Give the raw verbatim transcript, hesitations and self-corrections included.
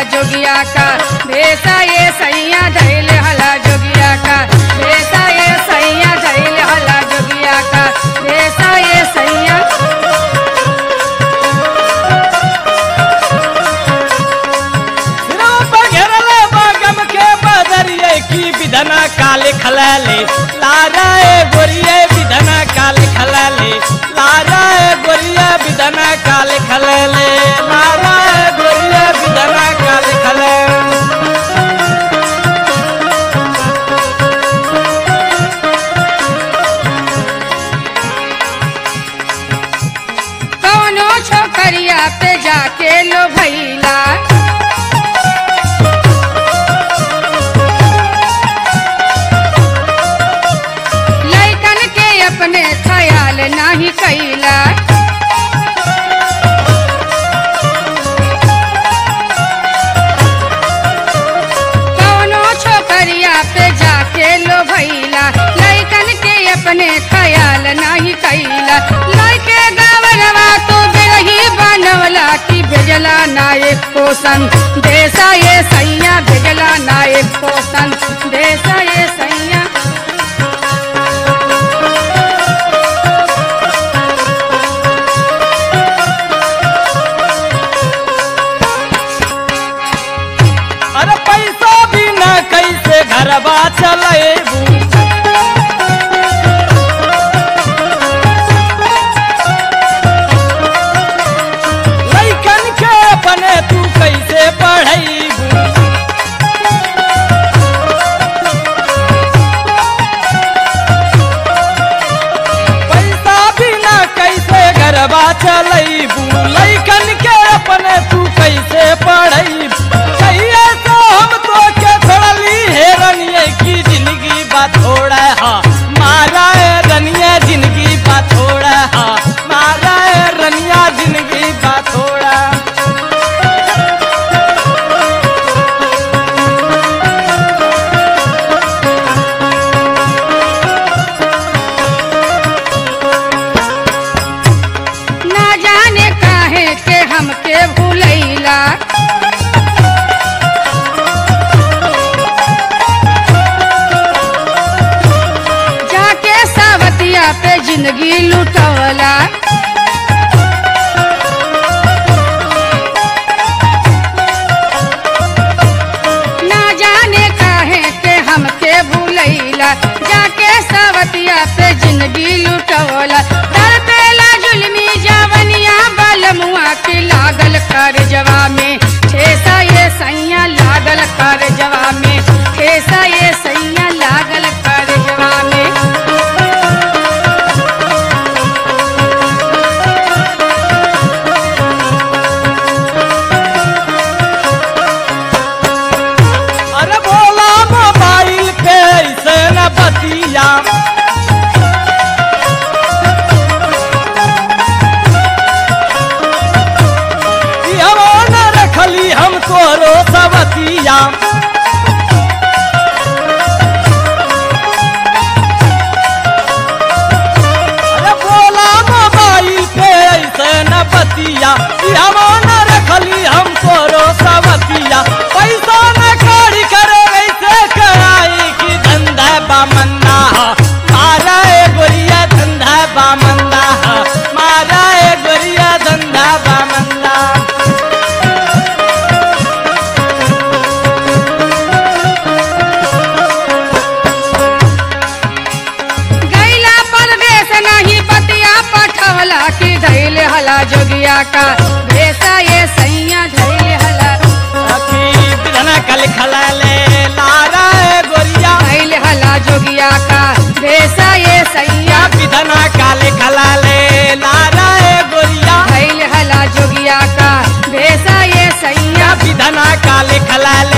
जोगिया का भेसा ये सैया धैल हला जोगिया का भेसा ये सैया धैल हला जोगिया का भेसा ये सैया। विधना काले खलाले लारा गोरिया विधना काले खलाले लारा गोरिया विधना काले खलाले लारा गोरिया विधना काले खलाले। कौनो छोकरिया पे जाके लो भैला अपने ख्याल नाही कैला कौनो छोकरिया पे जाके लो भैला लइकन के अपने ख्याल नाही कैला लइके गावरवा तो बिरही बनवला की भेजला नायक पोषण देसा ये सैया भेजला नायक पोषण देसा ये सैया। घरबा चलेबू लइकन के अपने तू कैसे पढ़ेबू पैसा बिना कैसे घरबा चलेबू लइकन के अपने तू कैसे पढ़ेबू की जिंदगी बा थोड़ा हा मारा रनिया जिंदगी बा थोड़ा हा मारा रनिया जिंदगी बा थोड़ा। ना जाने काहे के हमके भूलैला पे जिंदगी लुटवला ना जाने काहे के हमके भूलैला जाके सावतिया पे जिंदगी लुटवला तड़पेला जुल्मी जवनिया बलमुआ के लागल कर जवा में ठेसा ये सैया लागल कर जवा में ठेसा ये सैया लागल कर जवा में। हम तोरो सवतिया अरे बोला मोबाइल पे ऐसे न बतिया हम न रखली हम तोरो सवतिया पैसा न कौड़ी करे ऐसे कराई की धंधा बामंदा मारा गोरिया धंधा बामंदा मारा गोरिया धंधा बामंदा। की धैल हला जोगिया का भेसा ये सैया धैल हला विधना कल खलाले लारा गोरिया धैल हला जोगिया का भेसा ये सैया विधना काले खलाले लारा गोरिया धैल हला जोगिया का भेसा ये सैया विधना काले खलाले।